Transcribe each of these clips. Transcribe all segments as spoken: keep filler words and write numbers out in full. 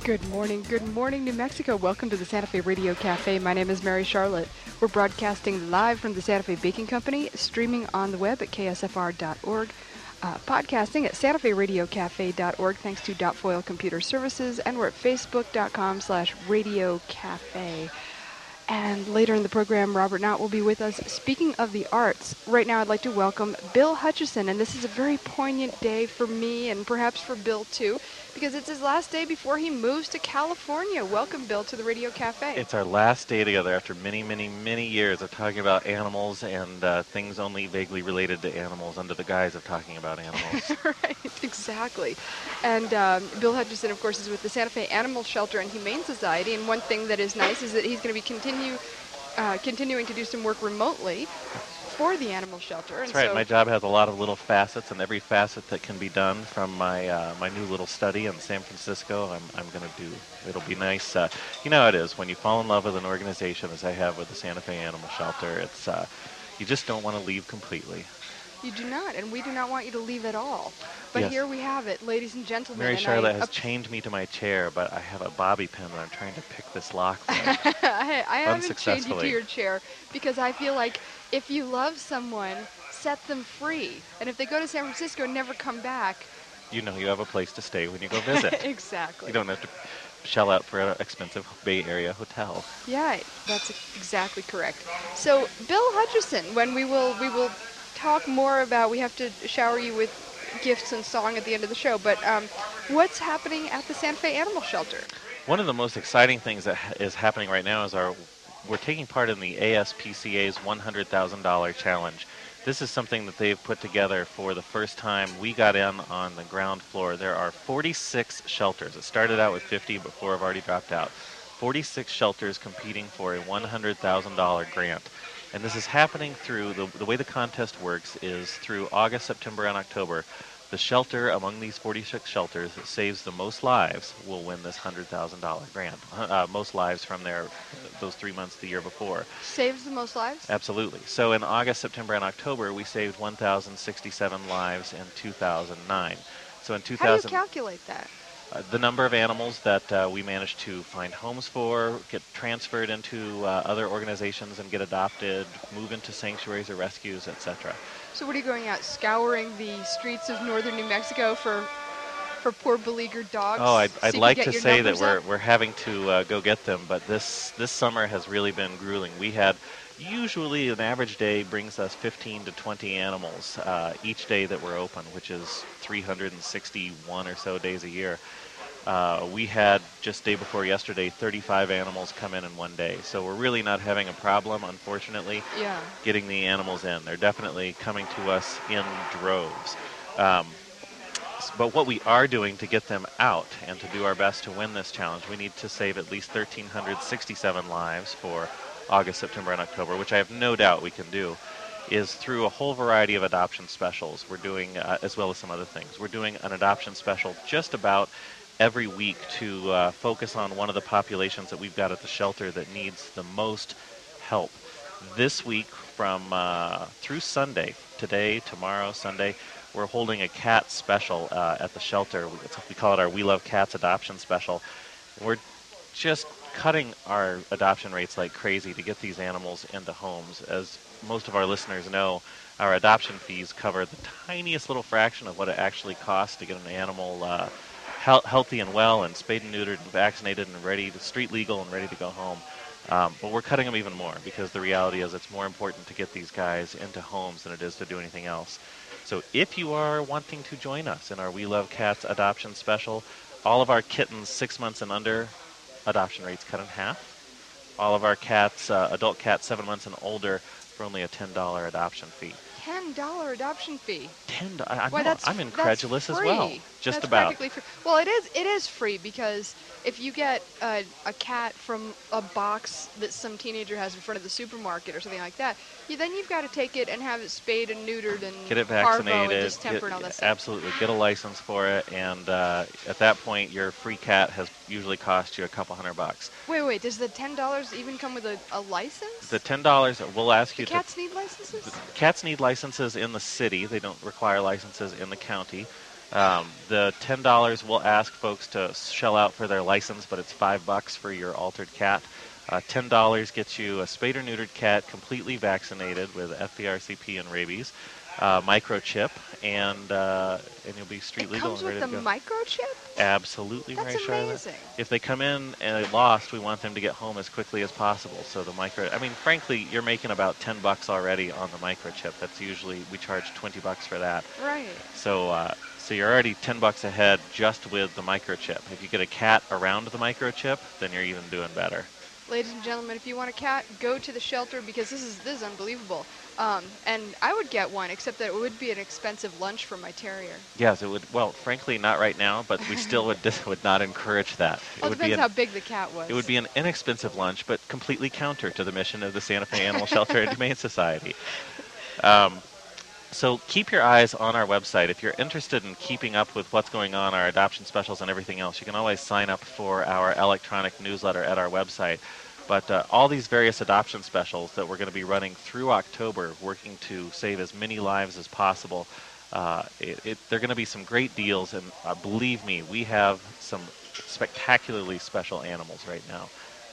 Good morning, good morning, New Mexico. Welcome to the Santa Fe Radio Cafe. My name is Mary Charlotte. We're broadcasting live from the Santa Fe Baking Company, streaming on the web at K S F R dot org, uh, podcasting at Santa Fe Radio Cafe dot org, thanks to Dot Foil Computer Services, and we're at Facebook dot com slash Radio Cafe. And later in the program, Robert Knott will be with us. Speaking of the arts, right now I'd like to welcome Bill Hutchison, and this is a very poignant day for me and perhaps for Bill too, because it's his last day before he moves to California. Welcome, Bill, to the Radio Cafe. It's our last day together after many, many, many years of talking about animals and uh, things only vaguely related to animals under the guise of talking about animals. Right, exactly. And um, Bill Hutchison, of course, is with the Santa Fe Animal Shelter and Humane Society, and one thing that is nice is that he's going to be continue, uh, continuing to do some work remotely for the animal shelter. That's and right. So my job has a lot of little facets, and every facet that can be done from my uh, my new little study in San Francisco, I'm I'm going to do. It'll be nice. Uh, you know how it is when you fall in love with an organization, as I have with the Santa Fe Animal Shelter. It's uh, you just don't want to leave completely. You do not, and we do not want you to leave at all. But Yes. here we have it, ladies and gentlemen. Mary and Charlotte I, has chained me to my chair, but I have a bobby pin that I'm trying to pick this lock from. I, I haven't chained you to Unsuccessfully. your chair because I feel like if you love someone, set them free. And if they go to San Francisco and never come back, You know you have a place to stay when you go visit. exactly. You don't have to shell out for an expensive Bay Area hotel. Yeah, that's exactly correct. So, Bill Hutchison, when we will we will talk more about, we have to shower you with gifts and song at the end of the show, but um, what's happening at the Santa Fe Animal Shelter? One of the most exciting things that ha- is happening right now is our we're taking part in the A S P C A's one hundred thousand dollars challenge. This is something that they've put together for the first time. We got in on the ground floor. There are forty-six shelters. It started out with fifty, but four have already dropped out. forty-six shelters competing for a one hundred thousand dollars grant. And this is happening through, the, the way the contest works is through August, September, and October. The shelter among these forty-six shelters that saves the most lives will win this one hundred thousand dollars grant. Uh, most lives from their those three months the year before. Saves the most lives? Absolutely. So in August, September, and October, we saved one thousand sixty-seven lives in two thousand nine. So in two thousand, How do you calculate that? uh, the number of animals that uh, we managed to find homes for, get transferred into uh, other organizations and get adopted, move into sanctuaries or rescues, et cetera. So what are you going out, scouring the streets of northern New Mexico for for poor beleaguered dogs? Oh, I'd, so I'd you like can to get your say that numbers we're up? we're having to uh, go get them, but this this summer has really been grueling. We had usually an average day brings us fifteen to twenty animals uh, each day that we're open, which is three hundred sixty-one or so days a year. Uh, we had just day before yesterday thirty-five animals come in in one day, so we're really not having a problem, unfortunately, Yeah. getting the animals in. They're definitely coming to us in droves. Um, s- but what we are doing to get them out and to do our best to win this challenge, we need to save at least one thousand three hundred sixty-seven lives for August, September, and October, which I have no doubt we can do, is through a whole variety of adoption specials. We're doing, uh, as well as some other things, we're doing an adoption special just about every week to uh, focus on one of the populations that we've got at the shelter that needs the most help. This week, from uh, through Sunday, today, tomorrow, Sunday, we're holding a cat special uh, at the shelter. We, it's, we call it our We Love Cats adoption special. We're just cutting our adoption rates like crazy to get these animals into homes. As most of our listeners know, our adoption fees cover the tiniest little fraction of what it actually costs to get an animal uh, he- healthy and well and spayed and neutered and vaccinated and ready to street legal and ready to go home. Um, but we're cutting them even more because the reality is it's more important to get these guys into homes than it is to do anything else. So if you are wanting to join us in our We Love Cats adoption special, all of our kittens six months and under, adoption rates cut in half. All of our cats, uh, adult cats seven months and older, for only a ten dollars adoption fee. ten dollars adoption fee. ten dollars? I, I Why, know, that's, I'm incredulous that's as well. free. Just that's about. practically free. Well, it is it is free because if you get a, a cat from a box that some teenager has in front of the supermarket or something like that, you, then you've got to take it and have it spayed and neutered and Get it parvo vaccinated. and distemper Get- and all that stuff. absolutely. Get a license for it, and uh, at that point, your free cat has usually cost you a couple hundred bucks. Wait, wait, does the ten dollars even come with a, a license? The ten dollars, we'll ask Do you to... cats need licenses? Cats need licenses in the city. They don't require licenses in the county. Um, the ten dollars we'll ask folks to shell out for their license, but it's five bucks for your altered cat. Uh, ten dollars gets you a spayed or neutered cat, completely vaccinated with F B R C P and rabies, uh, microchip, and uh, and you'll be street It legal comes and ready with to a go. microchip? Absolutely, That's Mary Charlotte. amazing. If they come in and lost, we want them to get home as quickly as possible. So the micro, I mean, frankly, you're making about ten bucks already on the microchip. That's usually, we charge twenty bucks for that. Right. So, uh, so you're already ten bucks ahead just with the microchip. If you get a cat around the microchip, then you're even doing better. Ladies and gentlemen, if you want a cat, go to the shelter because this is this is unbelievable. Um, and I would get one, except that it would be an expensive lunch for my terrier. Yes, it would. Well, frankly, not right now, but we still would dis- would not encourage that. It Well, it would be depends an, how big the cat was. It would be an inexpensive lunch, but completely counter to the mission of the Santa Fe Animal Shelter and Humane Society. Um, so keep your eyes on our website. If you're interested in keeping up with what's going on, our adoption specials and everything else, you can always sign up for our electronic newsletter at our website. But uh, all these various adoption specials that we're going to be running through October, working to save as many lives as possible, uh, it, it, they're going to be some great deals. And uh, believe me, we have some spectacularly special animals right now.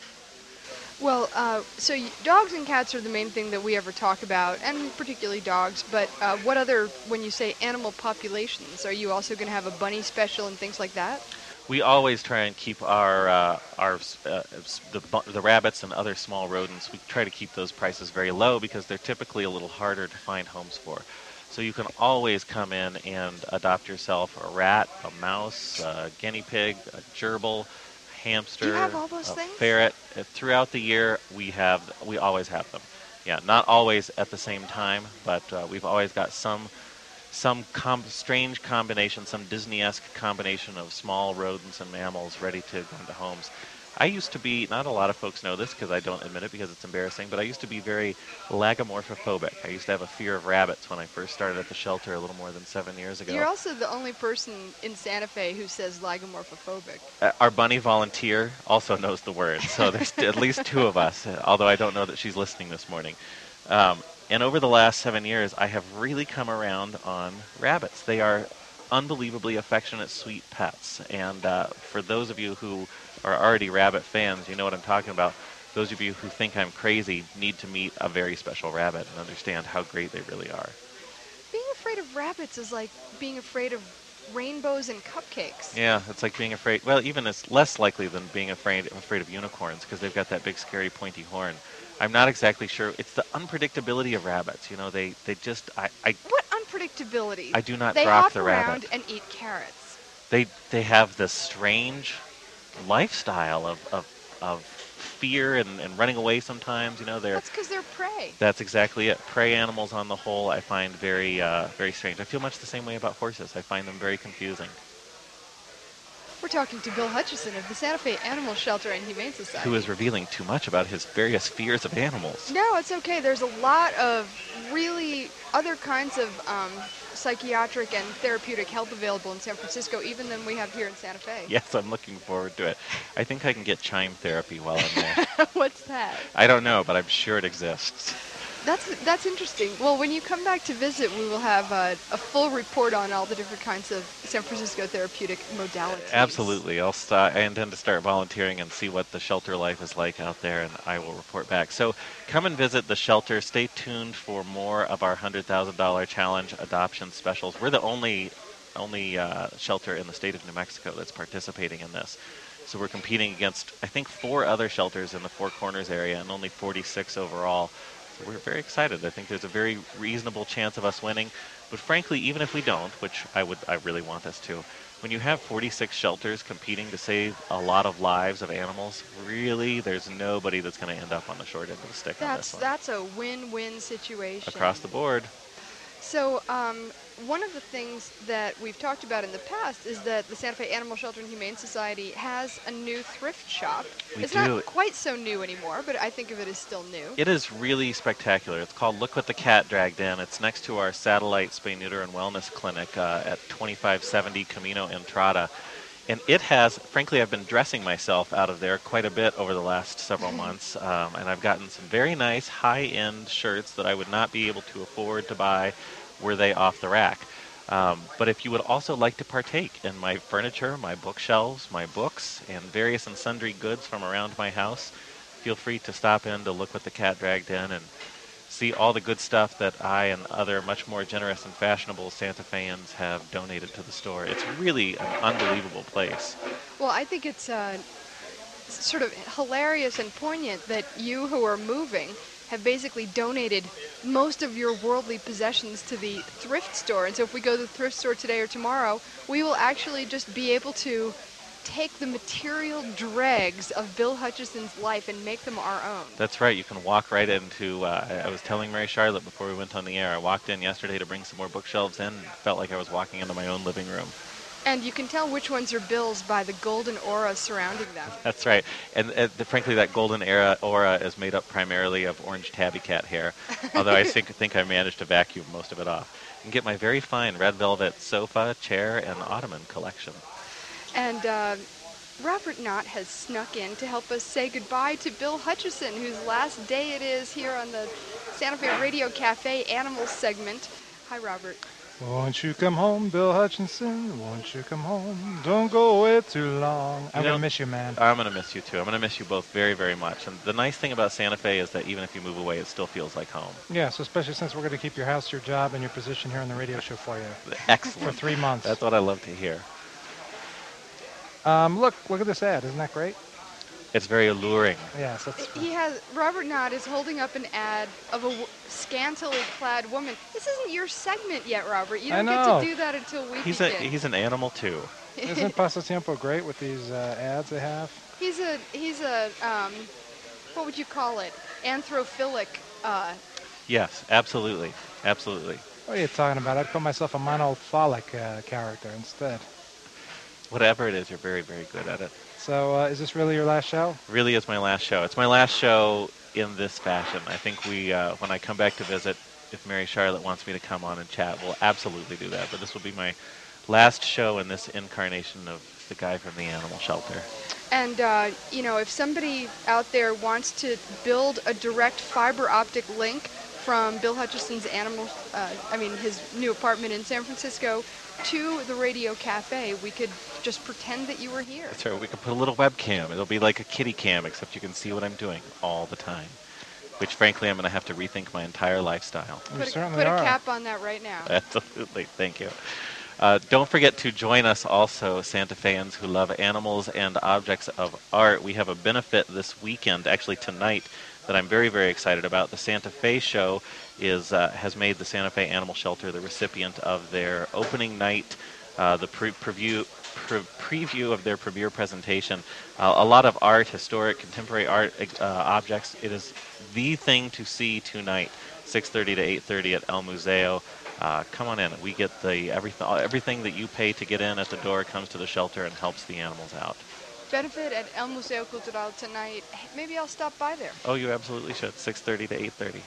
Well, uh, so y- dogs and cats are the main thing that we ever talk about, and particularly dogs. But uh, what other, when you say animal populations, are you also going to have a bunny special and things like that? We always try and keep our uh, our uh, the, the rabbits and other small rodents. We try to keep those prices very low because they're typically a little harder to find homes for. So you can always come in and adopt yourself a rat, a mouse, a guinea pig, a gerbil, hamster, Do you have all those a things? ferret. Uh, Throughout the year, we have we always have them. Yeah, not always at the same time, but uh, we've always got some some com- strange combination, some Disney-esque combination of small rodents and mammals ready to go into homes. I used to be, not a lot of folks know this because I don't admit it because it's embarrassing, but I used to be very lagomorphophobic. I used to have a fear of rabbits when I first started at the shelter a little more than seven years ago. You're also the only person in Santa Fe who says lagomorphophobic. Uh, our bunny volunteer also knows the word, so there's at least two of us, uh, although I don't know that she's listening this morning. Um, and over the last seven years, I have really come around on rabbits. They are unbelievably affectionate, sweet pets. And uh, for those of you who are already rabbit fans, you know what I'm talking about. Those of you who think I'm crazy need to meet a very special rabbit and understand how great they really are. Being afraid of rabbits is like being afraid of rainbows and cupcakes. Yeah, it's like being afraid. Well, even it's less likely than being afraid afraid of unicorns because they've got that big, scary, pointy horn. I'm not exactly sure. It's the unpredictability of rabbits. You know, they, they just I, I What unpredictability? I do not they drop hop the around rabbit. and eat carrots. They they have this strange lifestyle of of, of fear and, and running away sometimes. You know, they're That's because they're prey. That's exactly it. Prey animals on the whole I find very uh, very strange. I feel much the same way about horses. I find them very confusing. We're talking to Bill Hutchison of the Santa Fe Animal Shelter and Humane Society. Who is revealing too much about his various fears of animals. No, it's okay. There's a lot of really other kinds of um, psychiatric and therapeutic help available in San Francisco, even than we have here in Santa Fe. Yes, I'm looking forward to it. I think I can get chime therapy while I'm there. What's that? I don't know, but I'm sure it exists. That's that's interesting. Well, when you come back to visit, we will have uh, a full report on all the different kinds of San Francisco therapeutic modalities. Absolutely. I'll st- I intend to start volunteering and see what the shelter life is like out there, and I will report back. So come and visit the shelter. Stay tuned for more of our one hundred thousand dollars challenge adoption specials. We're the only only uh, shelter in the state of New Mexico that's participating in this. So we're competing against, I think, four other shelters in the Four Corners area and only forty-six overall. So we're very excited. I think there's a very reasonable chance of us winning. But frankly, even if we don't, which I would, I really want us to, when you have forty-six shelters competing to save a lot of lives of animals, really, there's nobody that's going to end up on the short end of the stick on That's this one. that's a win-win situation. Across the board. So um, one of the things that we've talked about in the past is that the Santa Fe Animal Shelter and Humane Society has a new thrift shop. We it's do. not quite so new anymore, but I think of it as still new. It is really spectacular. It's called Look What the Cat Dragged In. It's next to our satellite spay, neuter, and wellness clinic uh, at twenty-five seventy Camino Entrada. And it has, frankly, I've been dressing myself out of there quite a bit over the last several months. Um, and I've gotten some very nice high-end shirts that I would not be able to afford to buy were they off the rack. Um, but if you would also like to partake in my furniture, my bookshelves, my books, and various and sundry goods from around my house, feel free to stop in to look what the cat dragged in and see all the good stuff that I and other much more generous and fashionable Santa Feans have donated to the store. It's really an unbelievable place. Well, I think it's uh, sort of hilarious and poignant that you who are moving have basically donated most of your worldly possessions to the thrift store. And so if we go to the thrift store today or tomorrow, we will actually just be able to take the material dregs of Bill Hutchison's life and make them our own. That's right. You can walk right into, uh, I I was telling Mary Charlotte before we went on the air, I walked in yesterday to bring some more bookshelves in, felt like I was walking into my own living room. And you can tell which ones are Bill's by the golden aura surrounding them. That's right. And uh, the, frankly, that golden era aura is made up primarily of orange tabby cat hair, although I think, think I managed to vacuum most of it off. And get my very fine red velvet sofa, chair, and ottoman collection. And uh, Robert Knott has snuck in to help us say goodbye to Bill Hutchison, whose last day it is here on the Santa Fe Radio Cafe Animals segment. Hi, Robert. Won't you come home, Bill Hutchinson? Won't you come home? Don't go away too long. I'm going to miss you, man. I'm going to miss you, too. I'm going to miss you both very, very much. And the nice thing about Santa Fe is that even if you move away, it still feels like home. Yes, especially since we're going to keep your house, your job, and your position here on the radio show for you. Excellent. For three months. That's what I love to hear. Um, look, look at this ad. Isn't that great? It's very alluring. Yes, that's. He has Robert Knott is holding up an ad of a w- scantily clad woman. This isn't your segment yet, Robert. You don't I get know. to do that until we He's a begin. he's an animal too. Isn't Pasatiempo great with these uh, ads they have? He's a he's a um, what would you call it? Anthrophilic. Uh, Yes, absolutely, absolutely. What are you talking about? I'd call myself a monophallic uh, character instead. Whatever it is, you're very, very good at it. So, uh, is this really your last show? Really is my last show. It's my last show in this fashion. I think we, uh, when I come back to visit, if Mary Charlotte wants me to come on and chat, we'll absolutely do that. But this will be my last show in this incarnation of the guy from the animal shelter. And, uh, you know, if somebody out there wants to build a direct fiber optic link from Bill Hutchison's animal, uh, I mean, his new apartment in San Francisco to the Radio Cafe, we could just pretend that you were here. That's right. We could put a little webcam. It'll be like a kitty cam, except you can see what I'm doing all the time. Which, frankly, I'm going to have to rethink my entire lifestyle. You Put, a, certainly put a are. cap on that right now. Absolutely. Thank you. Uh, don't forget to join us also, Santa Feans who love animals and objects of art. We have a benefit this weekend, actually tonight, that I'm very, very excited about. The Santa Fe Show is uh, has made the Santa Fe Animal Shelter the recipient of their opening night, uh, the pre- preview pre- preview of their premiere presentation. Uh, a lot of art, historic, contemporary art uh, objects. It is the thing to see tonight, six thirty to eight thirty at El Museo. Uh, come on in. We get the everything everything that you pay to get in at the door comes to the shelter and helps the animals out. Benefit at El Museo Cultural tonight. Maybe I'll stop by there. Oh, you absolutely should. six thirty to eight thirty.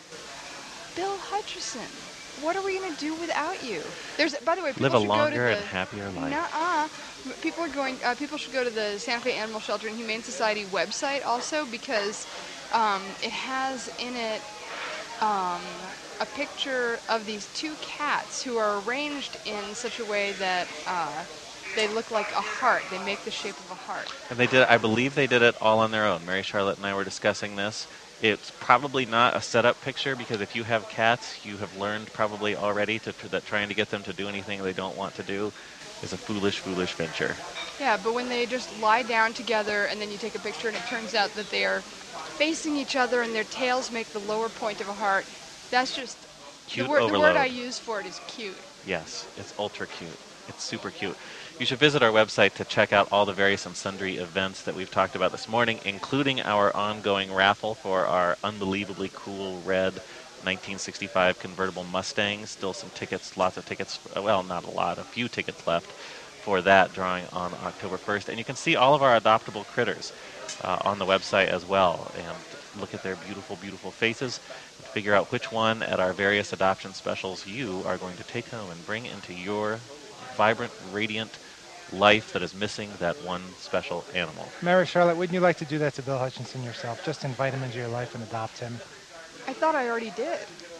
Bill Hutchison, what are we going to do without you? There's, by the way, people Live a should longer go to the, and happier life. Nuh-uh. People are going. Uh, people should go to the Santa Fe Animal Shelter and Humane Society website also because um, it has in it um, a picture of these two cats who are arranged in such a way that uh, they look like a heart. They make the shape of a heart. And they did. I believe they did it all on their own. Mary Charlotte and I were discussing this. It's probably not a setup picture because if you have cats, you have learned probably already to, to, that trying to get them to do anything they don't want to do is a foolish, foolish venture. Yeah, but when they just lie down together and then you take a picture and it turns out that they are facing each other and their tails make the lower point of a heart, that's just Cute the, wor- the overload. word I use for it is cute. Yes, it's ultra cute. It's super cute. You should visit our website to check out all the various and sundry events that we've talked about this morning, including our ongoing raffle for our unbelievably cool red nineteen sixty-five convertible Mustang. Still some tickets, lots of tickets, well, not a lot, a few tickets left for that drawing on October first. And you can see all of our adoptable critters uh, on the website as well and look at their beautiful, beautiful faces and figure out which one at our various adoption specials you are going to take home and bring into your vibrant, radiant life that is missing that one special animal. Mary Charlotte, wouldn't you like to do that to Bill Hutchinson yourself? Just invite him into your life and adopt him. I thought I already did.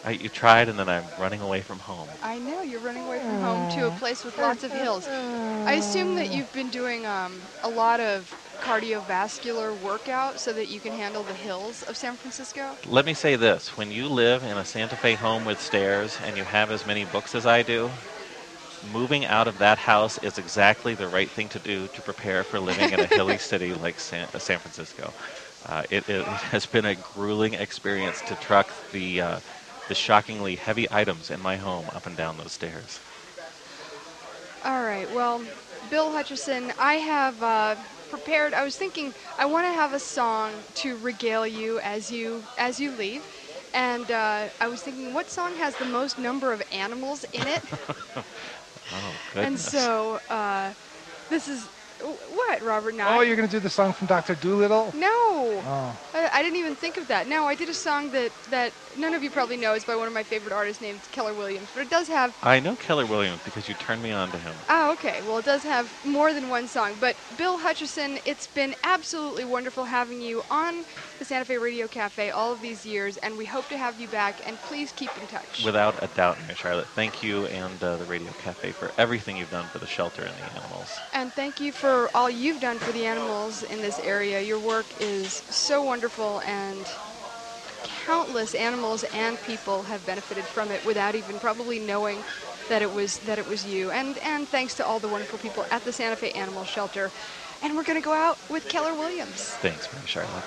I, you tried, and then I'm running away from home. I know, you're running away from home to a place with lots of hills. I assume that you've been doing um, a lot of cardiovascular workout so that you can handle the hills of San Francisco. Let me say this. When you live in a Santa Fe home with stairs and you have as many books as I do, moving out of that house is exactly the right thing to do to prepare for living in a hilly city like San, uh, San Francisco. Uh, it, it has been a grueling experience to truck the uh, the shockingly heavy items in my home up and down those stairs. All right. Well, Bill Hutcherson, I have uh, prepared. I was thinking I want to have a song to regale you as you as you leave, and uh, I was thinking, what song has the most number of animals in it? Oh, goodness. And so uh, this is what, Robert? Not? Oh, you're going to do the song from Doctor Dolittle? No. Oh. I, I didn't even think of that. No, I did a song that, that none of you probably know. It's by one of my favorite artists named Keller Williams. But it does have... I know Keller Williams because you turned me on to him. Oh, okay. Well, it does have more than one song. But Bill Hutcherson, it's been absolutely wonderful having you on the Santa Fe Radio Cafe all of these years, and we hope to have you back, and please keep in touch. Without a doubt, Mary Charlotte. Thank you and uh, the Radio Cafe for everything you've done for the shelter and the animals. And thank you for all you've done for the animals in this area. Your work is so wonderful, and countless animals and people have benefited from it without even probably knowing that it was that it was you. And and thanks to all the wonderful people at the Santa Fe Animal Shelter. And we're going to go out with Keller Williams. Thanks, Mary Charlotte.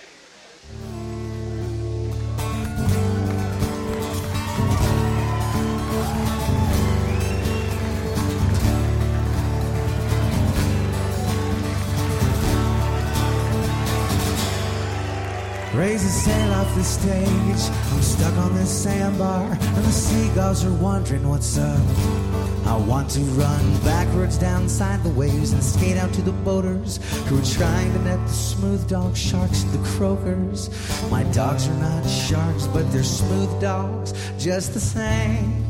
Raise the sail off the stage, I'm stuck on this sandbar, and the seagulls are wondering what's up. I want to run backwards downside the waves and skate out to the boaters who are trying to net the smooth dog sharks, the croakers. My dogs are not sharks, but they're smooth dogs just the same.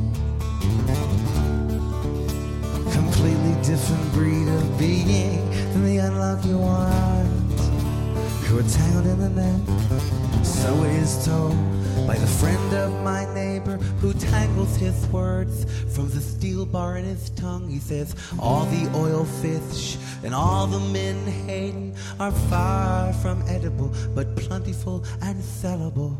Completely different breed of being than the unlucky ones who are tangled in the net. So it is told by the friend of my neighbor who tangleth his words from the steel bar in his tongue. He says all the oil fish and all the menhaden are far from edible, but plentiful and sellable.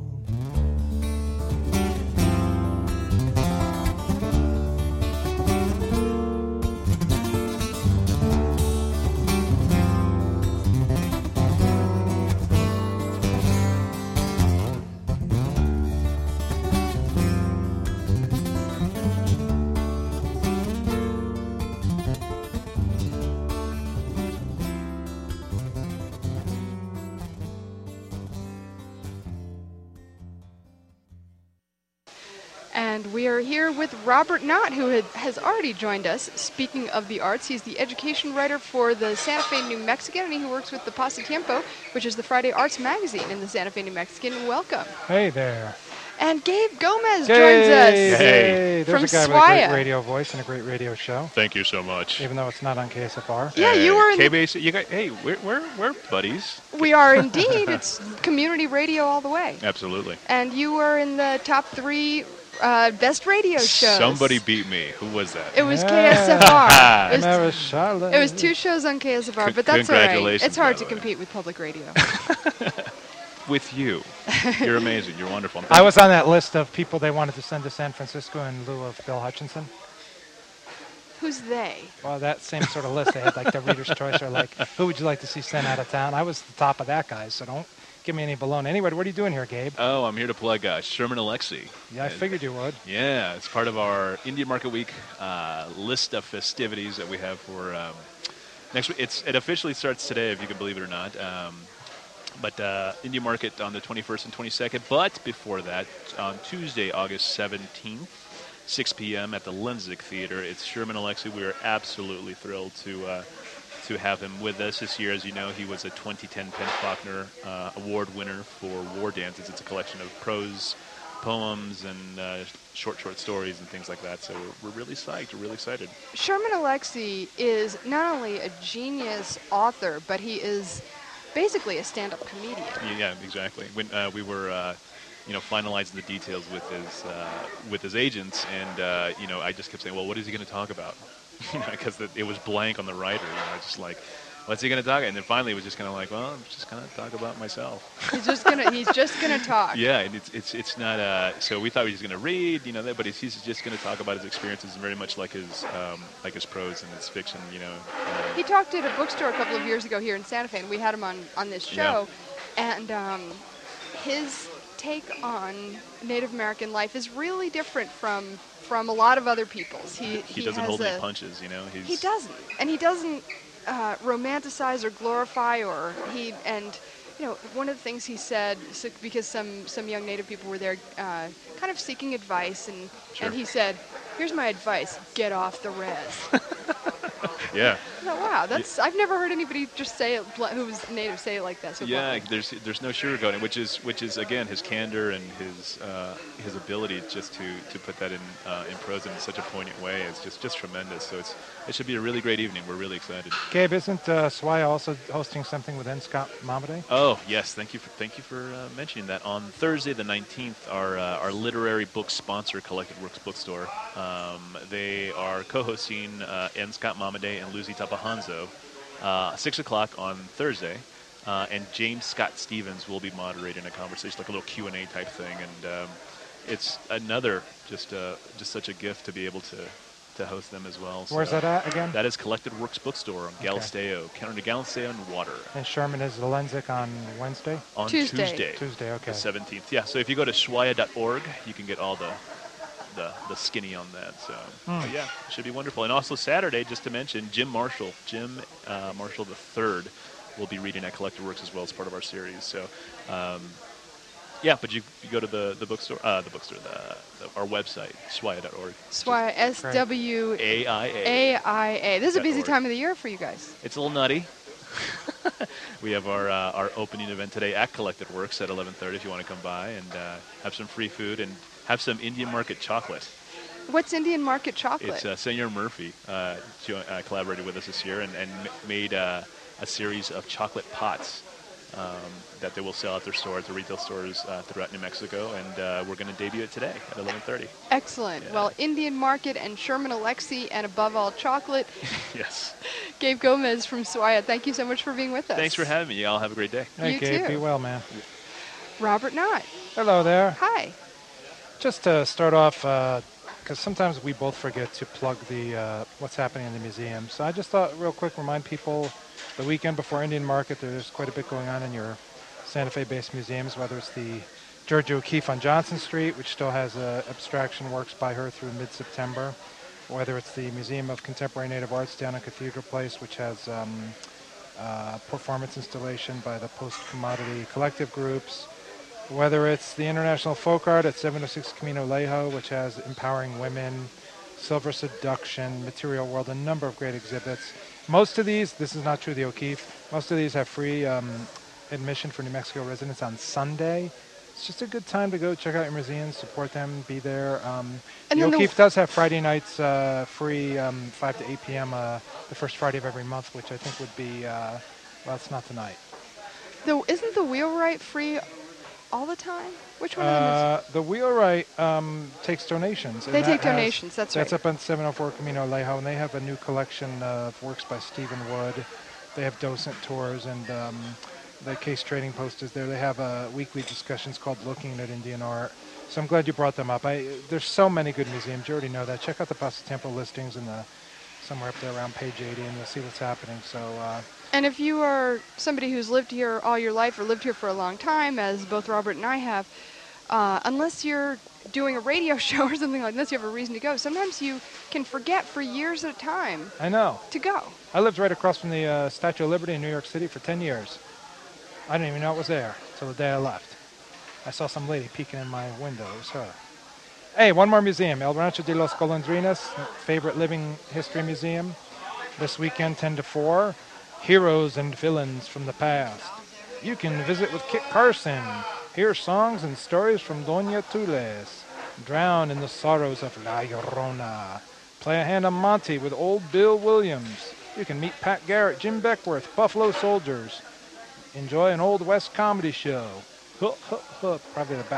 And we are here with Robert Knott, who had, has already joined us. Speaking of the arts, he's the education writer for the Santa Fe New Mexican, and he works with the Pasatiempo, which is the Friday arts magazine in the Santa Fe New Mexican. Welcome. Hey there. And Gabe Gomez Yay! joins us. Hey. There's From a guy with a Swaya. great radio voice and a great radio show, Thank you so much. even though it's not on K S F R. Yeah, you were in K the- B A C. You guys, hey, we're, we're we're buddies. We are indeed. It's community radio all the way. Absolutely. And you were in the top three uh, best radio shows. Somebody beat me. Who was that? It was K S F R. It was, Mary Charlotte. it was two shows on K S F R, C- but that's all right. congratulations, It's hard by to the way. compete with public radio. With you. You're amazing. You're wonderful. I was on that list of people they wanted to send to San Francisco in lieu of Bill Hutchinson. Who's they? Well, that same sort of list. They had like the Reader's Choice or like, who would you like to see sent out of town? I was the top of that, guys, so don't give me any baloney. Anyway, what are you doing here, Gabe? Oh, I'm here to plug uh, Sherman Alexie. Yeah, I figured you would. Yeah, it's part of our Indian Market Week uh, list of festivities that we have for um, next week. It's, it officially starts today, if you can believe it or not. Um, but uh, Indian Market on the twenty-first and twenty-second. But before that, on Tuesday, August seventeenth, six p.m. at the Lensick Theater, it's Sherman Alexie. We are absolutely thrilled to uh, to have him with us this year. As you know, he was a twenty ten Penn Faulkner uh, Award winner for War Dances. It's a collection of prose poems and uh, short, short stories and things like that. So we're, we're really psyched. We're really excited. Sherman Alexie is not only a genius author, but he is basically a stand-up comedian. Yeah, exactly. When uh, we were uh, you know, finalizing the details with his uh, with his agents, and uh, you know, I just kept saying, well, what is he going to talk about? You know, because it was blank on the writer. You know, I was just like, what's he going to talk about? And then finally, it was just kind of like, well, I'm just going to talk about myself. He's just gonna he's just gonna talk. Yeah, and it's it's it's not. Uh, so we thought he was going to read, you know, that, but he's, he's just going to talk about his experiences, very much like his um, like his prose and his fiction. You know. Uh, He talked at a bookstore a couple of years ago here in Santa Fe, and we had him on, on this show. And um, his take on Native American life is really different from from a lot of other people's. He he, doesn't has hold a, any punches, you know. He's, He doesn't, and he doesn't uh, romanticize or glorify, or he and. You know, one of the things he said, so, because some, some young Native people were there uh, kind of seeking advice, and, Sure. and he said, here's my advice, get off the res. Yeah. I thought, wow, that's I've never heard anybody just say it, bl- who was Native say it like that. So Yeah, bluntly. there's there's no sugarcoating, which is which is again his candor and his uh, his ability just to, to put that in uh, in prose in such a poignant way is just, just tremendous. So it's it should be a really great evening. We're really excited. Gabe, isn't uh, Swaya also hosting something with N. Scott Momaday? Oh yes, thank you for thank you for uh, mentioning that. On Thursday the nineteenth, our uh, our literary book sponsor, Collected Works Bookstore, um, they are co-hosting uh, N. Scott Momaday and Lucy Tapahanzo, uh, six o'clock on Thursday, uh, and James Scott Stevens will be moderating a conversation, like a little Q and A type thing, and um, it's another just uh, just such a gift to be able to to host them as well. Where's So that at again? That is Collected Works Bookstore on Okay. Galisteo, Counter to Galisteo and Water. And Sherman is the Lensic on Wednesday? On Tuesday. Tuesday. Tuesday, okay. The seventeenth. Yeah, so if you go to schwaya dot org, you can get all the the, the skinny on that. So, Hmm. but yeah, it should be wonderful. And also Saturday, just to mention, Jim Marshall, Jim uh, Marshall the third, will be reading at Collected Works as well as part of our series. So, um, yeah, but you, you go to the, the bookstore, uh, the bookstore, the, the, our website, schwaya dot org. Swaya, S W A I A. A I A. This is a Dot busy org. time of the year for you guys. It's a little nutty. We have our uh, our opening event today at Collected Works at eleven thirty if you want to come by and uh, have some free food and have some Indian Market chocolate. What's Indian Market chocolate? It's uh, Senor Murphy uh, jo- uh, collaborated with us this year and, and m- made uh, a series of chocolate pots um, that they will sell at their store, at the retail stores uh, throughout New Mexico, and uh, we're going to debut it today at eleven thirty. Excellent. Yeah. Well, Indian Market and Sherman Alexie, and above all, chocolate. Yes. Gabe Gomez from Swaya, thank you so much for being with us. Thanks for having me. Y'all have a great day. Hey, You Gabe, too. be well, man. Robert Knott. Hello there. Hi. Just to start off, because sometimes we both forget to plug the uh, what's happening in the museum. So I just thought, real quick, remind people the weekend before Indian Market, there's quite a bit going on in your Santa Fe-based museums, whether it's the Georgia O'Keeffe on Johnson Street, which still has uh, abstraction works by her through mid-September, or whether it's the Museum of Contemporary Native Arts down on Cathedral Place, which has um, uh, performance installation by the post-commodity collective groups, whether it's the International Folk Art at seven oh six Camino Lejo, which has Empowering Women, Silver Seduction, Material World, a number of great exhibits. Most of these, this is not true of the O'Keeffe, most of these have free um, admission for New Mexico residents on Sunday. It's just a good time to go check out your museums, support them, be there. Um, And the then the- O'Keeffe does have Friday nights uh, free, um, five to eight p.m. Uh, the first Friday of every month, which I think would be, uh, well, it's not tonight. The, isn't the wheelwright free all the time? Which one of them Uh, the Wheelwright um, takes donations. and They that take has- donations, that's That's right. up on seven oh four Camino Lejo, and they have a new collection of works by Stephen Wood. They have docent tours, and um, the Case Trading Post is there. They have uh, weekly discussions called Looking at Indian Art. So I'm glad you brought them up. I, there's so many good museums. You already know that. Check out the Pasatiempo listings in the somewhere up there around page eighty, and you'll see what's happening. So. Uh, And if you are somebody who's lived here all your life or lived here for a long time, as both Robert and I have, uh, unless you're doing a radio show or something like this, you have a reason to go. Sometimes you can forget for years at a time I know. to go. I lived right across from the uh, Statue of Liberty in New York City for ten years. I didn't even know it was there till the day I left. I saw some lady peeking in my window. It was her. Hey, one more museum. El Rancho de los Golondrinas, favorite living history museum. This weekend, ten to four. Heroes and villains from the past. You can visit with Kit Carson. Hear songs and stories from Doña Tules. Drown in the sorrows of La Llorona. Play a hand on Monty with old Bill Williams. You can meet Pat Garrett, Jim Beckworth, Buffalo Soldiers. Enjoy an Old West comedy show. Huh, huh, huh. Probably the ba-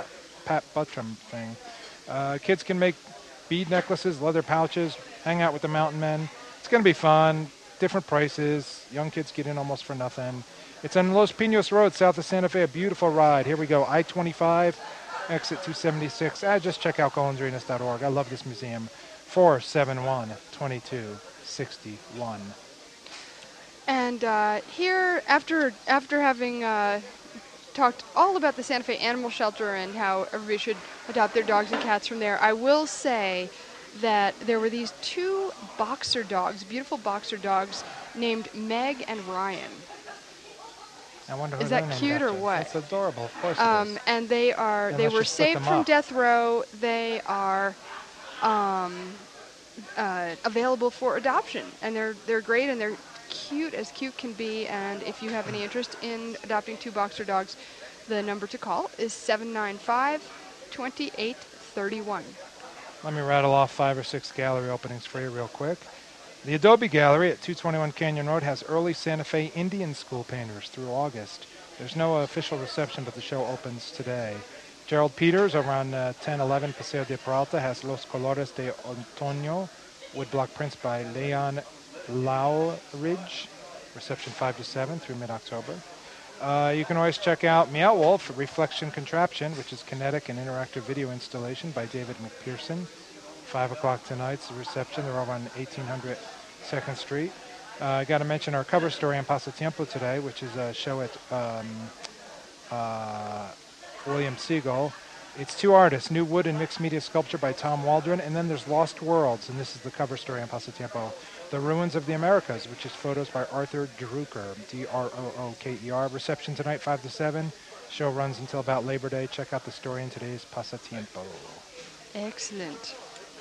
Pat Buttram thing. Uh, kids can make bead necklaces, leather pouches, hang out with the mountain men. It's going to be fun. Different prices. Young kids get in almost for nothing. It's on Los Pinos Road, south of Santa Fe. A beautiful ride. Here we go. I twenty-five, exit two seventy-six. Ah, just check out Collins Arenas dot org. I love this museum. four seven one, two two six one. And uh, here, after after having uh, talked all about the Santa Fe Animal Shelter and how everybody should adopt their dogs and cats from there, I will say that there were these two boxer dogs, beautiful boxer dogs, named Meg and Ryan. I wonder who Is they're that named cute or after. what? It's adorable, of course it Um, is. and they are Unless they you were split saved them from up. death row. They are um, uh, available for adoption, and they're they're great and they're cute as cute can be. And if you have any interest in adopting two boxer dogs, the number to call is seven nine five, two eight three one. Let me rattle off five or six gallery openings for you real quick. The Adobe Gallery at two twenty-one Canyon Road has early Santa Fe Indian school painters through August. There's no official reception, but the show opens today. Gerald Peters over on uh, ten eleven Paseo de Peralta has Los Colores de Otoño, woodblock prints by Leon Lauridge, reception five to seven through mid-October. Uh, you can always check out Meow Wolf, Reflection Contraption, which is kinetic and interactive video installation by David McPherson. five o'clock tonight's the reception. They're over on eighteen hundred second Street. Uh, I got to mention our cover story on Pasatiempo today, which is a show at um, uh, William Siegel. It's two artists, new wood and mixed media sculpture by Tom Waldron, and then there's Lost Worlds, and this is the cover story on Pasatiempo. The Ruins of the Americas, which is photos by Arthur Drucker, D R O O K E R. Reception tonight, five to seven. Show runs until about Labor Day. Check out the story in today's Pasatiempo. Excellent.